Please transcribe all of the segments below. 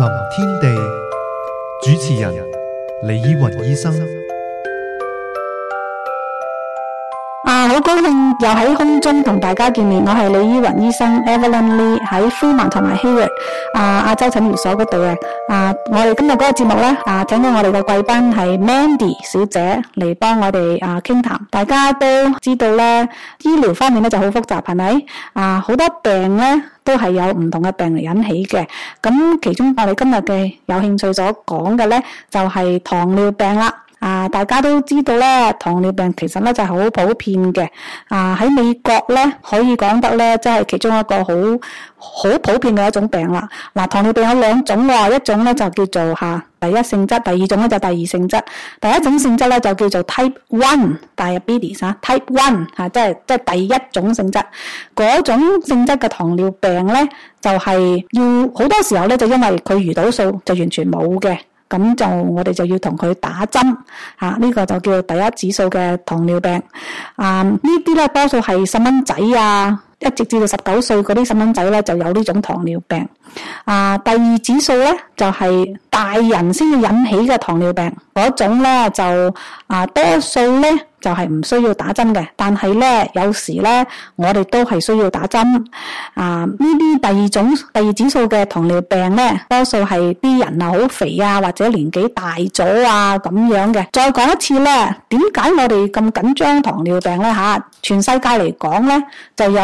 臨天地，主持人李依雲醫生。 好高興又喺空中同大家見面，我係李依雲醫生 Evelyn Lee 喺 Fremont 同埋 Hayward 亞洲診療所嗰度嘅。我哋今日嗰個節目咧，請到我哋嘅貴賓係 Mandy 小姐嚟幫我哋傾談。大家都知道咧，醫療方面咧就好複雜，係咪？好多病咧都係有唔同嘅病嚟引起嘅。咁其中我哋今日嘅有興趣所講嘅咧，就係糖尿病啦。大家都知道咧，糖尿病其實咧就係好普遍嘅。喺美國咧可以講得咧，即係其中一個好普遍嘅一種病啦。糖尿病有兩種喎，一種咧就叫做第一性質，第二種咧就第二性質。第一種性質咧就叫做 Type 1 Diabetes，Type 1即係第一種性質。嗰種性質嘅糖尿病咧，就係要好多時候咧就因為佢胰島素就完全冇嘅。咁就我哋就要同佢打針，呢個就叫第一指數嘅糖尿病。呢啲咧多數係細蚊仔一直至到19歲嗰啲細蚊仔咧就有呢種糖尿病。第二指數咧就係大人先要引起嘅糖尿病，嗰種咧就多數咧就係唔需要打針嘅，但係咧有時咧我哋都係需要打針。呢啲第二指數嘅糖尿病咧，多數係啲人好肥或者年紀大咗咁樣嘅。再講一次咧，點解我哋咁緊張糖尿病咧？全世界嚟講咧，就有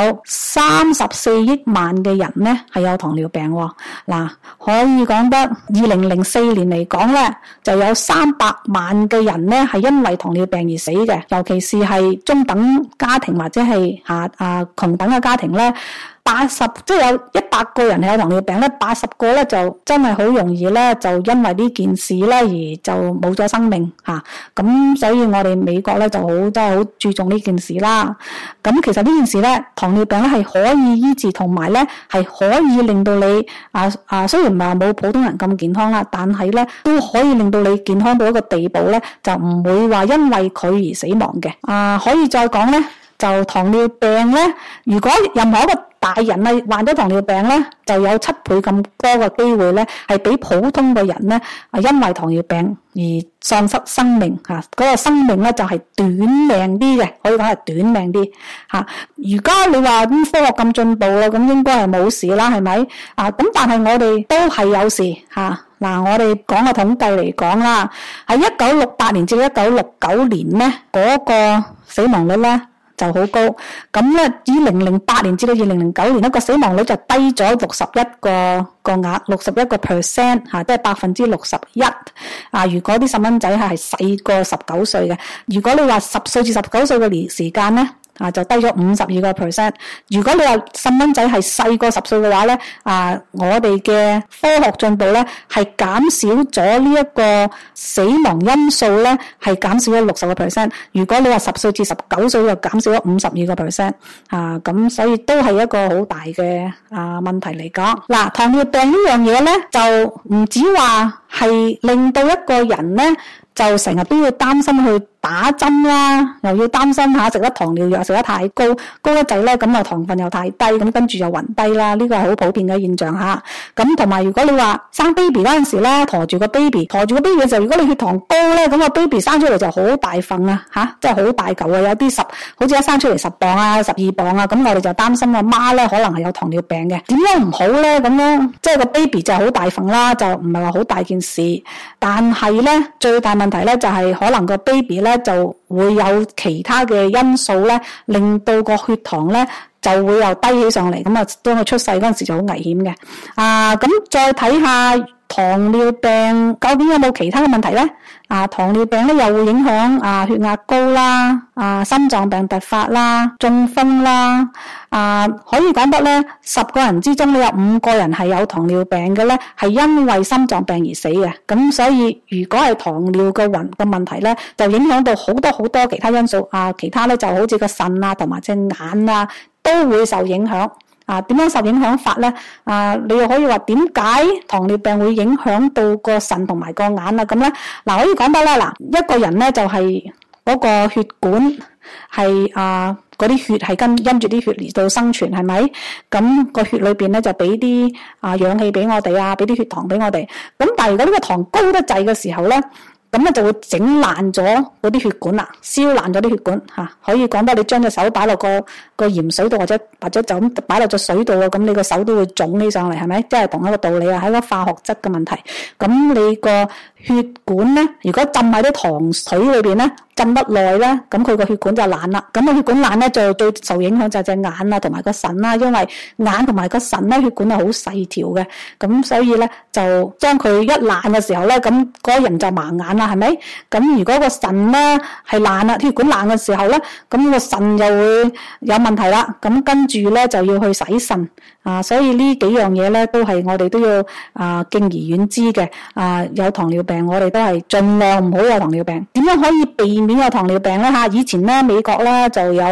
34億萬嘅人咧係有糖尿病。可以講得2004年嚟講咧，就有300萬嘅人咧係因為糖尿病而死嘅，尤其是係中等家庭或者係窮等嘅家庭咧。即係有100個人係有糖尿病咧，80個咧就真係好容易咧，就因為呢件事咧而就冇咗生命咁所以我哋美國咧就真係好注重呢件事啦。咁其實呢件事咧，糖尿病咧係可以醫治，同埋咧係可以令到你雖然話冇普通人咁健康啦，但係咧都可以令到你健康到一個地步咧，就唔會話因為佢而死亡嘅。可以再講咧，就糖尿病咧，如果任何一個大人患咗糖尿病咧，就有7倍咁多嘅機會咧，係比普通嘅人咧，因為糖尿病而喪失生命嗰個生命咧就係短命啲嘅，可以講係短命啲如果你話科學咁進步啦，咁應該係冇事啦，係咪咁但係我哋都係有事我哋講個統計嚟講啦，喺1968年至1969年咧，嗰個死亡率咧就好高。咁咧2008年至到2009年，一個死亡率就低咗61個額，61%即係61%。如果啲細蚊仔係細過19歲嘅，如果你話10歲至19歲嘅時間咧，就低咗52%。如果你話細蚊仔係細過10歲嘅話咧，我哋嘅科學進步咧係減少咗呢一個死亡因素咧，係減少咗60%。如果你話10歲至19歲就減少咗52%。咁所以都係一個好大嘅問題嚟講。糖尿病呢樣嘢咧，就唔止話係令到一個人咧，就成日都要擔心去打針啦，又要擔心食得糖尿藥食得太高得滯咧，咁糖分又太低，咁跟住又暈低啦，呢個係好普遍嘅現象咁同埋如果你話生 baby 嗰陣時咧，馱住個 baby 嘅時候，如果你血糖高咧，咁個 baby 生出嚟就好大份即係好大嚿有啲好似一生出嚟10磅12磅咁我哋就擔心阿媽咧可能係有糖尿病嘅。點樣唔好咧？咁樣即係個 baby 就係好大份啦，就唔係話好大件事，但係咧最大問題咧就係可能個 baby 咧就會有其他嘅因素咧，令到個血糖咧就會又低起上嚟，咁當佢出世嗰陣時就好危險嘅。咁再睇下糖尿病究竟有冇其他嘅問題咧？糖尿病咧又會影響血壓高啦，心臟病突發啦，中風啦。可以講得咧，10個人之中你有5個人係有糖尿病嘅咧，係因為心臟病而死嘅。咁所以如果係糖尿嘅問題咧，就影響到好多其他因素。其他咧就好似個腎同埋隻眼都會受影響。點樣受影響法咧？你又可以話點解糖尿病會影響到個腎同埋個眼咁咧？可以講得咧，一個人咧就係嗰個血管係嗰啲血係因住啲血嚟到生存，係咪？咁個血裏邊咧就俾啲氧氣俾我哋啊，俾啲血糖俾我哋。咁但係如果呢個糖高得滯嘅時候咧，咁咧就會整爛咗嗰啲血管啦，燒爛咗啲血管嚇。可以講得你將隻手擺落個鹽水度，或者就咁擺落隻水度啊，咁你個手都會腫起上嚟，係咪？即係同一個道理啊，係一個化學質嘅問題。咁你個血管咧，如果浸喺啲糖水裏邊咧，浸得耐咧，咁佢個血管就爛啦。咁個血管爛咧，就最受影響就係隻眼啊，同埋個腎啦。因為眼同埋個腎咧，血管係好細條嘅，咁所以咧就將佢一爛嘅時候咧，咁嗰個人就盲眼啦，係咪？咁如果個腎咧係爛啦，血管爛嘅時候咧，咁個腎就會有問題啦。咁跟住咧就要去洗腎啊。所以呢幾樣嘢咧都係我哋都要敬而遠之嘅。有糖尿病我哋都係盡量唔好有糖尿病。點樣可以避免有糖尿病咧？以前咧美國咧就有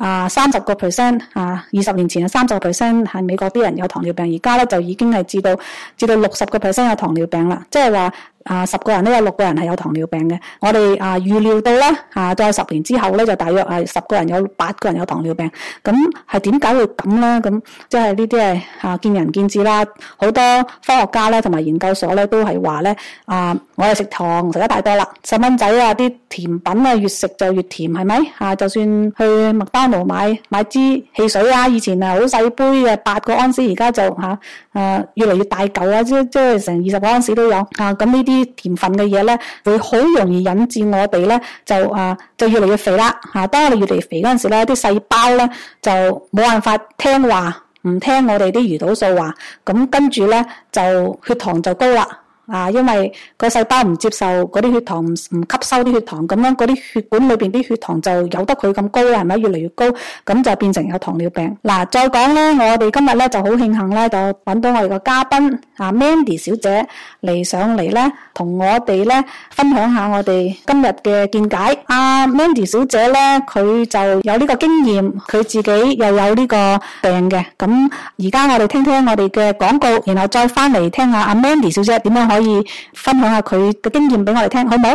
30%20年前30%係美國啲人有糖尿病，而家咧就已經係至到60%有糖尿病啦。即係話10個人都有6個人係有糖尿病嘅。我哋預料到咧再10年之後咧就大約10個人有8個人有糖尿病。咁係點解會咁咧？咁即係呢啲係見仁見智啦。好多科學家咧同埋研究所咧都係話咧我哋食糖食得太多啦。細蚊仔啲甜品越食就越甜，係咪？就算去麥當勞買支汽水以前好細杯嘅8個安士，而家就越嚟越大嚿即係成20個安士都有。咁呢啲甜分嘅嘢咧，會好容易引致我哋咧就越嚟越肥啦。當我哋越嚟越肥嗰陣時咧，啲細胞咧就冇辦法聽話，唔聽我哋啲胰島素話，咁跟住咧就血糖就高啦。因為個細胞唔接受嗰啲血糖，唔吸收啲血糖，咁樣嗰啲血管裏邊啲血糖就由得佢咁高啦，係咪？越嚟越高，咁就變成有糖尿病。再講咧，我哋今日咧就好慶幸咧，就揾到我哋個嘉賓Mandy 小姐嚟上嚟咧，同我哋咧分享下我哋今日嘅見解。Mandy 小姐咧，佢就有呢個經驗，佢自己又有呢個病嘅。咁而家我哋聽聽我哋嘅廣告，然後再翻嚟聽下Mandy 小姐點樣可以分享下佢嘅經驗俾我哋聽，好唔好？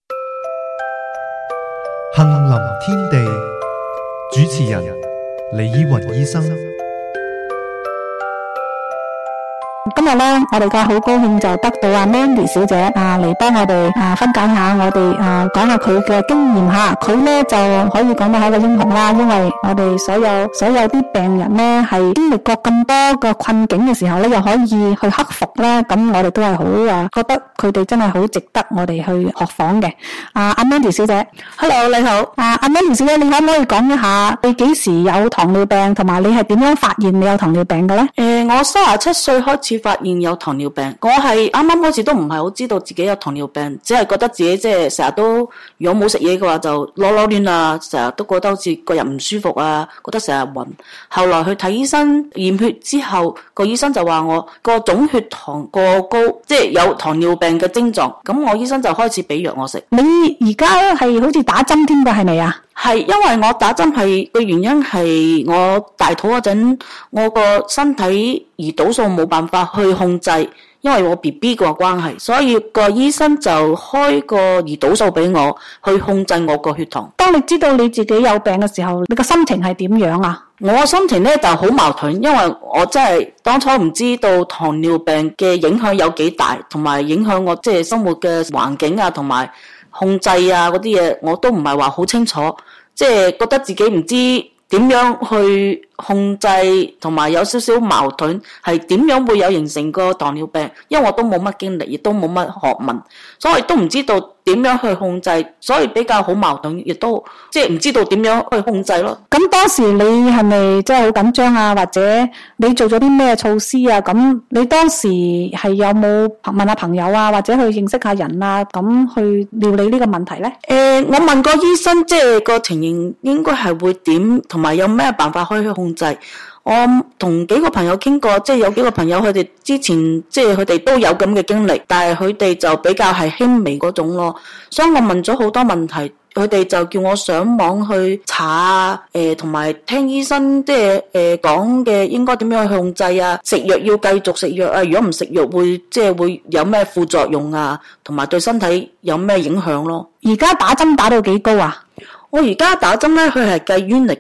杏林天地主持人李依雲醫生。 今日咧，我哋好高興就得到Mandy 小姐嚟幫我哋分解下我哋講下佢嘅經驗下。佢咧就可以講到係一個英雄啦，因為我哋所有啲病人咧係經歷過咁多個困境嘅時候咧，又可以去克服咧，咁我哋都係好覺得佢哋真係好值得我哋去學訪嘅。Mandy 小姐 ，Hello， 你好。 Mandy 小姐，你可唔可以講一下你幾時有糖尿病，同埋你係點樣發現你有糖尿病嘅咧？ 我37歲開始發現有糖尿病，我係啱啱開始都唔係好知道自己有糖尿病，只係覺得自己即係成日都如果冇食嘢嘅話就囉囉攣啊，成日都覺得好似個人唔舒服啊，覺得成日暈。後來去睇醫生驗血之後，個醫生就話我個總血糖過高，即係有糖尿病嘅症狀。咁我醫生就開始俾藥我食。 你而家係好似打針添㗎，係咪啊？ 係，因為我打針係個原因係我大肚嗰陣，我個身體胰島素冇辦法去控制，因為我 BB 個關係，所以個醫生就開個胰島素俾我去控制我個血糖。 當你知道你自己有病嘅時候，你個心情係點樣啊？ 我心情咧就好矛盾，因為我真係當初唔知道糖尿病嘅影響有幾大，同埋影響我即係生活嘅環境啊，同埋控制啊嗰啲嘢，我都唔係話好清楚，即係覺得自己唔知點樣去控制，同埋有少少矛盾，係點樣會有形成個糖尿病？因為我都冇乜經歷，亦都冇乜學問，所以都唔知道點樣去控制，所以比較好矛盾，亦都即係唔知道點樣去控制咯。 咁當時你係咪真係好緊張啊？或者你做咗啲咩措施啊？咁你當時係有冇問下朋友啊，或者去認識下人啊，咁去料理呢個問題咧？ 我問過醫生，即係個情形應該係會點，同埋有咩辦法可以去控制。我同幾個朋友傾過，即係有幾個朋友佢哋之前即係佢哋都有咁嘅經歷，但係佢哋就比較係輕微嗰種咯。所以我問咗好多問題，佢哋就叫我上網去查同埋聽醫生即係講嘅應該點樣去控制啊，食藥要繼續食藥啊，如果唔食藥會即係會有咩副作用啊，同埋對身體有咩影響咯。 而家打針打到幾高啊？ 我而家打針咧，佢係計 unit 嘅。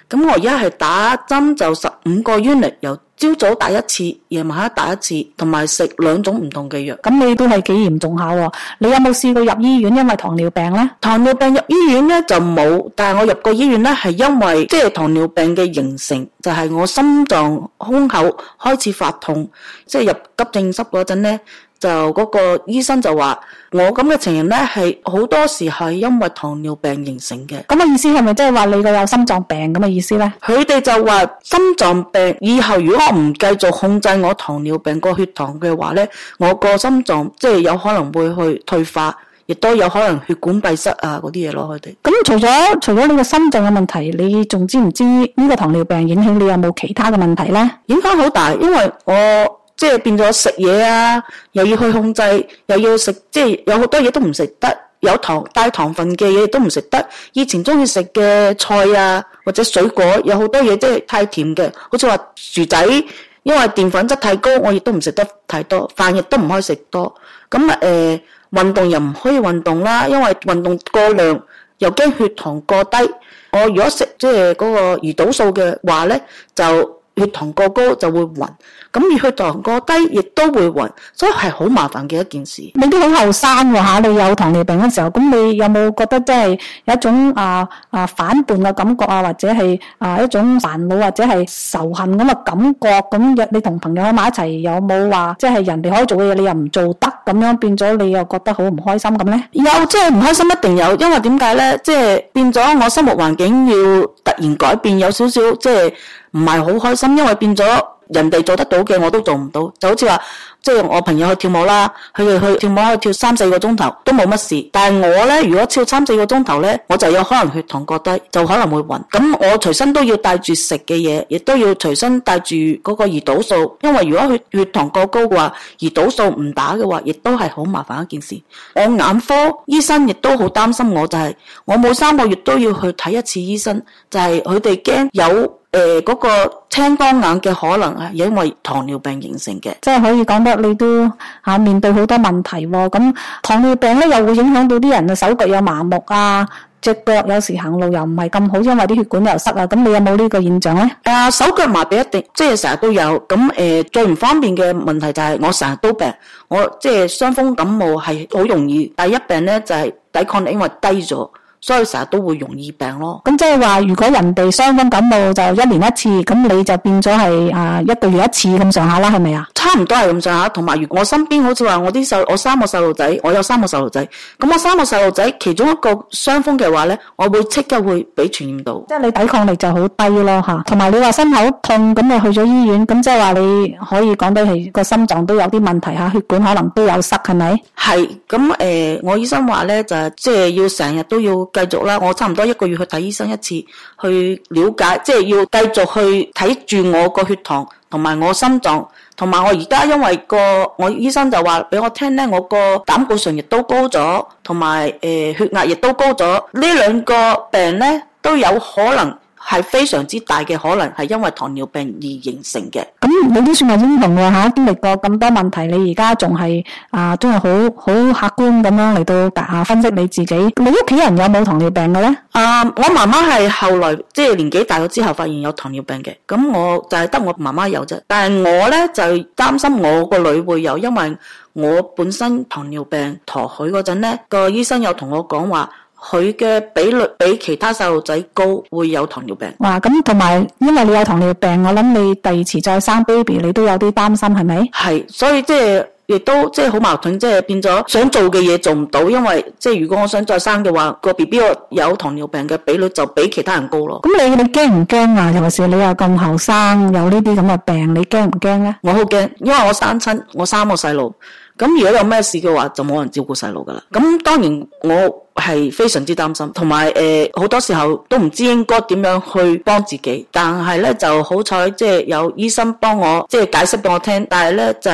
咁我而家係打針就15個 unit， 由朝早打一次，夜晚黑打一次，同埋食2種唔同嘅藥。 咁你都係幾嚴重下喎？你有冇試過入醫院因為糖尿病咧？ 糖尿病入醫院咧就冇，但係我入過醫院咧係因為即係糖尿病嘅形成，就係我心臟胸口開始發痛，即係入急症室嗰陣咧。就嗰個醫生就話我咁嘅情形咧係好多時係因為糖尿病形成嘅。 咁嘅意思係咪即係話你個有心臟病咁嘅意思咧？ 佢哋就話心臟病以後如果我唔繼續控制我糖尿病個血糖嘅話咧，我個心臟即係有可能會去退化，亦都有可能血管閉塞啊嗰啲嘢咯。佢哋咁除咗呢個心臟嘅問題，你仲知唔知呢個糖尿病影響你有冇其他嘅問題咧？ 影響好大，因為我即係變咗食嘢啊，又要去控制，又要食，即係有好多嘢都唔食得，有帶糖分嘅嘢都唔食得。以前中意食嘅菜啊，或者水果，有好多嘢即係太甜嘅，好似話薯仔，因為澱粉質太高，我亦都唔食得太多，飯亦都唔可以食多。咁運動又唔可以運動啦，因為運動過量又驚血糖過低。我如果食即係嗰個胰島素嘅話咧，就血糖過高就會暈，咁而血糖過低亦都會暈，所以係好麻煩嘅一件事。 你都好後生喎嚇，你有糖尿病嘅時候，咁你有冇覺得即係有一種反叛嘅感覺啊，或者係一種煩惱或者係仇恨咁嘅感覺？咁你同朋友喺埋一齊，有冇話即係人哋可以做嘅嘢，你又唔做得咁樣，變咗你又覺得好唔開心咁咧？ 有，即係唔開心一定有，因為點解咧？即係變咗我生活環境要突然改變，有少少即係唔係好開心，因為變咗人哋做得到嘅我都做唔到，就好似話即係我朋友去跳舞啦，佢哋去跳舞可以跳3-4個鐘頭都冇乜事，但係我咧如果跳3-4個鐘頭咧，我就有可能血糖過低，就可能會暈。咁我隨身都要帶住食嘅嘢，亦都要隨身帶住嗰個胰島素，因為如果血糖過高嘅話，胰島素唔打嘅話，亦都係好麻煩一件事。我眼科醫生亦都好擔心我，就係我每3個月都要去睇一次醫生，就係佢哋驚有嗰個青光眼嘅可能係因為糖尿病形成嘅， 即係可以講得你都面對好多問題喎。咁糖尿病咧又會影響到啲人嘅手腳有麻木啊，隻腳有時行路又唔係咁好，因為啲血管又塞啊。咁你有冇呢個現象咧？ 手腳麻痹一定即係成日都有。咁最唔方便嘅問題就係我成日都病，我即係傷風感冒係好容易，第一病咧就係抵抗力因為低咗。所以成日都會容易病咯。 咁即係話，如果人哋傷風感冒就1年1次，咁你就變咗係1個月1次咁上下啦，係咪啊？ 差唔多係咁上下。同埋如果我身邊好似話我3個細路仔，我有3個細路仔，咁我3個細路仔其中一個傷風嘅話咧，我會即刻會俾傳染到。 即係你抵抗力就好低咯嚇。同埋你話心口痛，咁你去咗醫院，咁即係話你可以講到係個心臟都有啲問題嚇，血管可能都有塞，係咪？ 係。咁我醫生話咧就係即係要成日都要繼續啦，我差唔多1個月去睇醫生一次，去了解，即係要繼續去睇住我個血糖同埋我心臟，同埋我而家因為我醫生就話俾我聽咧，我個膽固醇亦都高咗，同埋血壓亦都高咗，呢2個病咧都有可能係非常之大嘅可能係因為糖尿病而形成嘅。 咁你都算係英雄喎嚇，經歷過咁多問題，你而家仲係都係好客觀咁樣嚟到分析你自己。你屋企人有冇糖尿病嘅咧？ 我媽媽係後來即係年紀大咗之後發現有糖尿病嘅，咁我就係得我媽媽有啫。但係我咧就擔心我個女會有，因為我本身糖尿病陀佢嗰陣咧，個醫生有同我講話。佢嘅比率比其他細路仔高，會有糖尿病。 哇！咁同埋，因為你有糖尿病，我諗你第2次再生 baby， 你都有啲擔心，係咪？係， 所以即係亦都即係好矛盾，即係變咗想做嘅嘢做唔到，因為即係如果我想再生嘅話，個 BB 有糖尿病嘅比率就比其他人高咯。 咁你驚唔驚啊？尤其是你又咁後生，有呢啲咁嘅病，你驚唔驚咧？ 我好驚，因為我生親我3個細路。咁如果有咩事嘅話，就冇人照顧細路噶啦。咁當然我係非常之擔心，同埋好多時候都唔知應該點樣去幫自己。但係咧就好彩，即係有醫生幫我即係解釋俾我聽。但係咧就係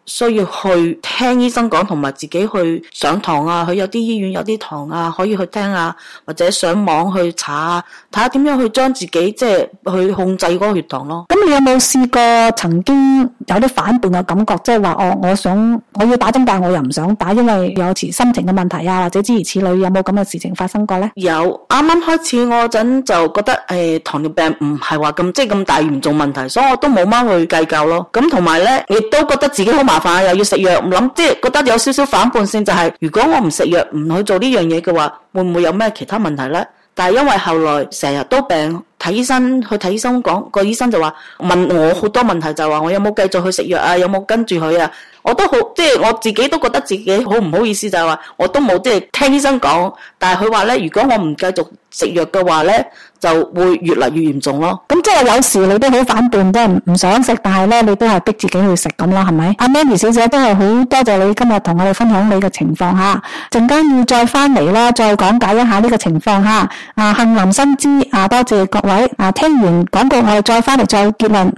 需要去聽醫生講，同埋自己去上堂啊，去有啲醫院有啲堂啊，可以去聽啊，或者上網去查啊，睇下點樣去將自己即係去控制嗰個血糖咯。 咁你有冇試過曾經有啲反叛嘅感覺，即係話我要打針，但係我又唔想打，因為有時心情嘅問題啊，或者諸如此類，有冇咁嘅事情發生過咧？ 有，啱啱開始我嗰陣就覺得糖尿病唔係話咁大嚴重問題，所以我都冇乜去計較咯。咁同埋咧，亦都覺得自己好麻煩，又要食藥，唔諗即係覺得有少少反叛性，就係如果我唔食藥唔去做呢樣嘢嘅話，會唔會有咩其他問題咧？但係因為後來成日都病，睇醫生講，個醫生就話問我好多問題，就話我有冇繼續去食藥啊，有冇跟住佢啊？我都好，即係我自己都覺得自己好唔好意思，就係話我都冇即係聽醫生講，但係佢話咧，如果我唔繼續食藥嘅話咧，就會越嚟越嚴重咯。 咁即係有時你都好反叛，即係唔想食，但係咧你都係逼自己去食咁啦，係咪？阿 Mandy 小姐都係好多謝你今日同我哋分享你嘅情況吓，陣間要再翻嚟啦，再講解一下呢個情況吓。杏林新知多謝各位聽完廣告我哋再翻嚟再結論。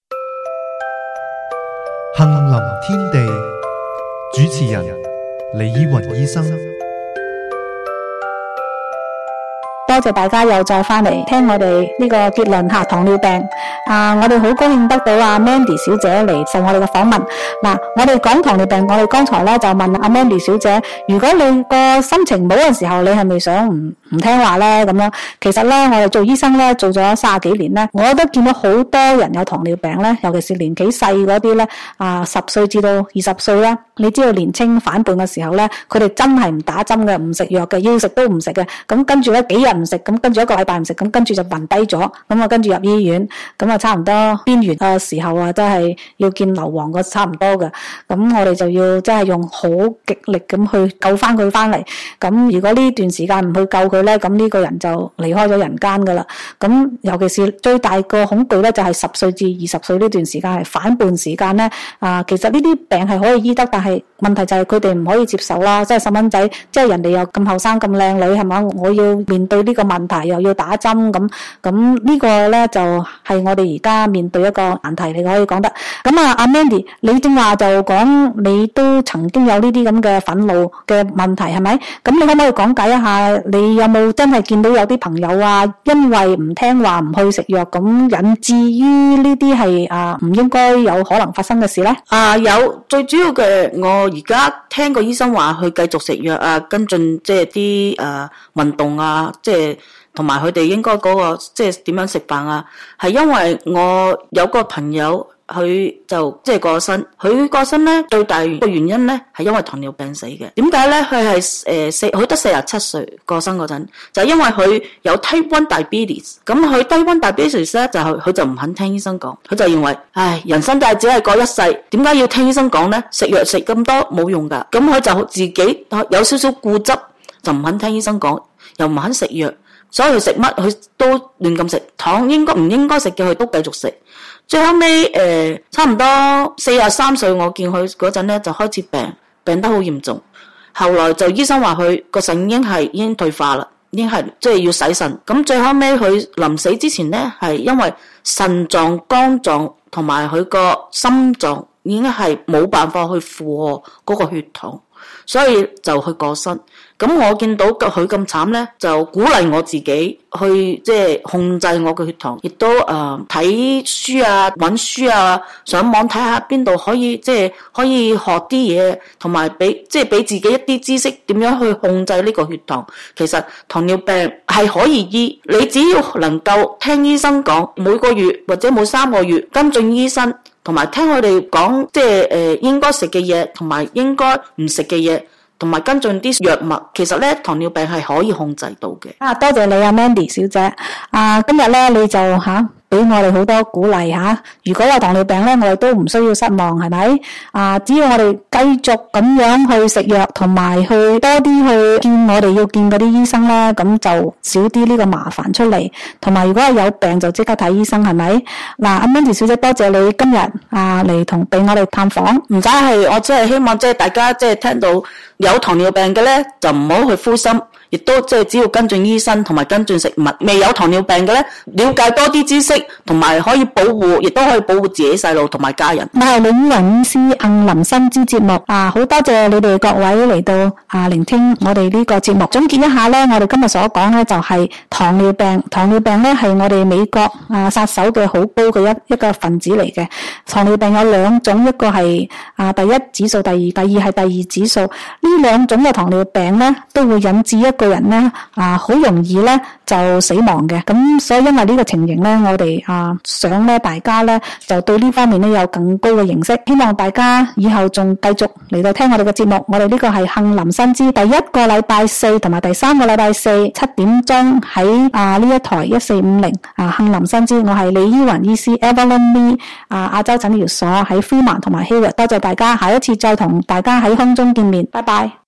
杏林天地主持人李依雲醫生。 多謝大家又再翻嚟聽我哋呢個結論吓，糖尿病我哋好高興得到Mandy 小姐嚟受我哋嘅訪問。我哋講糖尿病，我哋剛才咧就問Mandy 小姐，如果你個心情冇嘅時候，你係咪想唔聽話咧？咁樣其實咧，我哋做醫生咧做咗30幾年咧，我都見到好多人有糖尿病咧，尤其是年紀細嗰啲咧，10歲至到20歲咧，你知道年青反叛嘅時候咧，佢哋真係唔打針嘅，唔食藥嘅，要食都唔食嘅，咁跟住咧幾日唔食，咁跟住1個禮拜唔食，咁跟住就暈低咗，咁跟住入醫院，咁差唔多邊緣嘅時候真係要見硫磺嘅差唔多嘅，咁我哋就要真係用好極力咁去救翻佢翻嚟，咁如果呢段時間唔去救佢咧，咁呢個人就離開咗人間噶啦。咁尤其是最大個恐懼咧，就係10歲至20歲呢段時間係反叛時間咧。其實呢啲病係可以醫得，但係問題就係佢哋唔可以接受啦。即係細蚊仔，即係人哋又咁後生咁靚女，係嘛？我要面對呢個問題，又要打針咁呢個咧就係我哋而家面對一個難題，你可以講得。咁阿 Mandy， 你正話就講你都曾經有呢啲咁嘅憤怒嘅問題，係咪？咁你可唔可以講解一下，你有冇真係見到有啲朋友因為唔聽話唔去食藥，咁引致於呢啲係唔應該有可能發生嘅事咧？ 有，最主要嘅，我而家聽個醫生話去繼續食藥跟進即係啲運動即係同埋佢哋應該嗰個即係點樣食飯係因為我有個朋友佢就即係過身，佢過身咧最大個原因咧係因為糖尿病死嘅。點解咧？佢係佢得47歲過身嗰陣，就係因為佢有 Type 1 diabetes。咁佢 Type 1 diabetes 咧佢就唔肯聽醫生講，佢就認為人生就係只係過一世，點解要聽醫生講咧？食藥食咁多冇用㗎。咁佢就自己有少少固執，就唔肯聽醫生講，又唔肯食藥，所以佢食乜佢都亂咁食，糖應該唔應該食嘅佢都繼續食。最後尾差唔多43歲，我見佢嗰陣咧就開始病得好嚴重。後來就醫生話佢個腎已經退化啦，已經係即係要洗腎。咁最後尾佢臨死之前咧，係因為腎臟、肝臟同埋佢個心臟已經係冇辦法去負荷嗰個血糖，所以就去過身。咁我見到佢咁慘咧，就鼓勵我自己去即係控制我嘅血糖，亦都睇書揾書上網睇下邊度可以即係可以學啲嘢，同埋俾自己一啲知識點樣去控制呢個血糖。其實糖尿病係可以醫，你只要能夠聽醫生講，每個月或者每3個月跟進醫生，同埋聽佢哋講即係應該食嘅嘢，同埋應該唔食嘅嘢，同埋跟進啲藥物，其實咧糖尿病係可以控制到嘅。 多謝你Mandy小姐。今日咧你就俾我哋好多鼓勵如果有糖尿病咧，我哋都唔需要失望，係咪？只要我哋繼續咁樣去食藥，同埋去多啲去見我哋要見嗰啲醫生咧，咁就少啲呢個麻煩出嚟。同埋如果係有病就即刻睇醫生，係咪？阿 Mandy小姐，多謝你今日嚟俾我哋探訪。 唔使係，我真係希望即係大家即係聽到有糖尿病嘅咧，就唔好去灰心。 亦都即係只要跟進醫生同埋跟進食物。未有糖尿病嘅咧，了解多啲知識，同埋可以保護，亦都可以保護自己細路同埋家人。 我係李依雲醫師杏林新知節目好多謝你哋各位嚟到聆聽我哋呢個節目。總結一下咧，我哋今日所講咧就係糖尿病。糖尿病咧係我哋美國殺手嘅好高嘅一個分子嚟嘅。糖尿病有兩種，一個係第一指數，第二係第二指數。呢兩種嘅糖尿病咧都會引致一個人咧好容易咧就死亡嘅。咁所以因為呢個情形咧，我哋想咧大家咧就對呢方面咧有更高嘅認識。希望大家以後仲繼續嚟到聽我哋嘅節目。我哋呢個係杏林新知第一個禮拜四同埋第三個禮拜四7點鐘喺呢一台1450杏林新知。我係李依雲醫師 Evelyn Lee 亞洲診療所喺 Fremont 同埋 Hayward。多謝大家，下一次再同大家喺空中見面。拜拜。